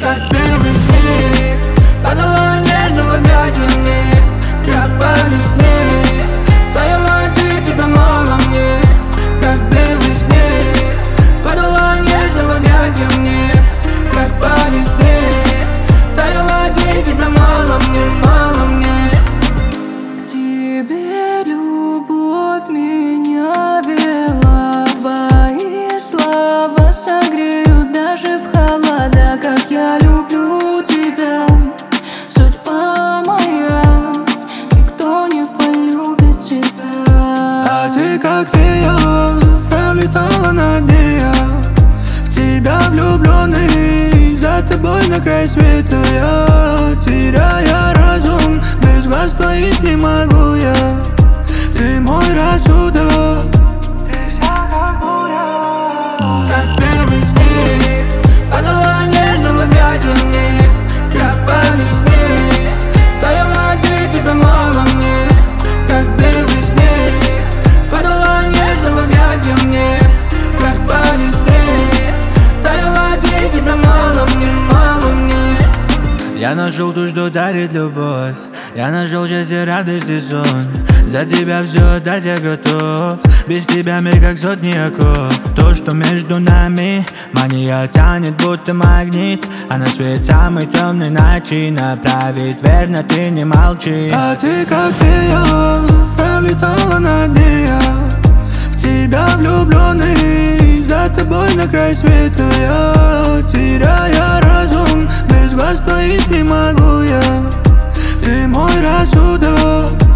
Как первый снег падала нежно в объятия мне, как по весне таяла ты, тебя мало мне. Как первый снег падала нежно в объятия мне, как по весне таяла ты, тебя мало мне, мало мне. К тебе любовь меня вела, твои слова согреют даже в холода. Как я люблю тебя, судьба моя, никто не полюбит тебя. А ты как фея, пролетала над ней я, в тебя влюбленный, за тобой на край света я. Теряя разум, без глаз твоих не могу я. Ты мой рассудок, ты вся как буря. Как первый снег падала нежно в объятия мне, как по весне таяла ты, тебя мало мне. Как первый снег падала нежно в объятия мне, как по весне таяла ты, тебя мало мне, мало мне. Я нашел то, что дарит любовь, я нашел счастье, радость и сон. За тебя все отдать я готов, без тебя мир как сотни оков. То, что между нами, мания тянет будто магнит, а на свет самый темный ночи направить верно, ты не молчи. А ты как фея, пролетала над ней я, в тебя влюбленный, за тобой на край света я. Теряя разум, без глаз твоих не могу я. Ты мой рассудок,